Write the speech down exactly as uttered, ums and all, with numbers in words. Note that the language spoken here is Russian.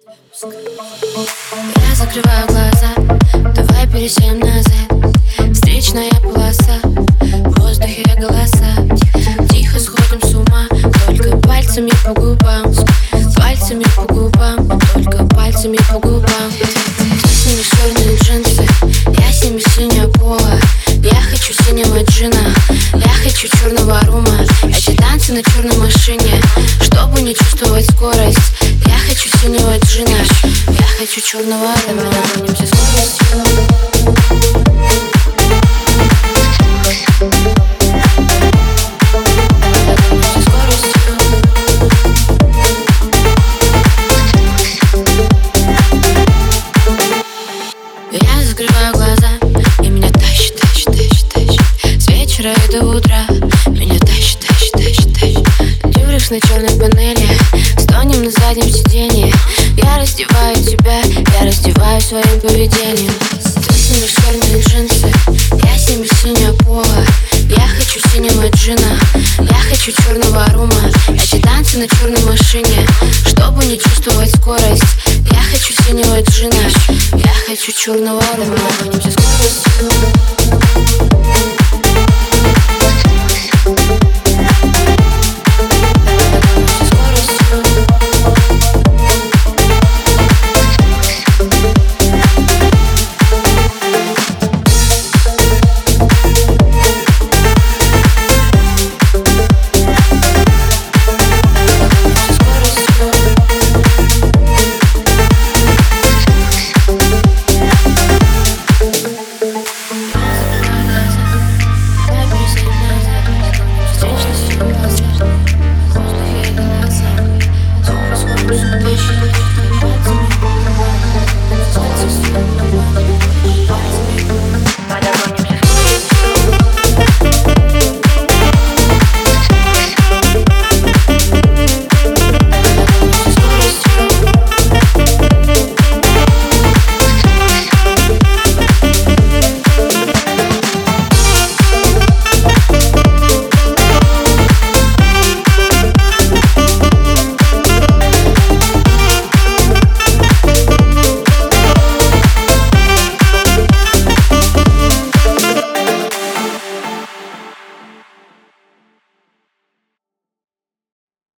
Я закрываю глаза, давай пересядем назад. Встречная полоса, в воздухе голоса. Тихо сходим с ума, только пальцами по губам. Пальцами по губам, только пальцами по губам. Ты снимешь черные джинсы, я сниму синее поло. Я хочу синего джина, я хочу черного рума. Эти танцы на черной машине, чтобы не чувствовать скорость. Я хочу синего джина, я хочу черного рума. Нагонимся скоростью. Я закрываю глаза, и меня тащит, тащит, тащит, тащит. С вечера и до утра меня тащит, тащит, тащит, тащит. Дюрекс на черной панели, стонем на заднем сиденье. Я раздеваю тебя, я раздеваю своим поведением. Ты снимешь черные джинсы, я сниму синее поло. Я хочу синего джина, я хочу черного рума. Эти танцы на черной машине, чтобы не чувствовать скорость. Я хочу синего джина, я хочу черного рума. Нагонимся скоростью.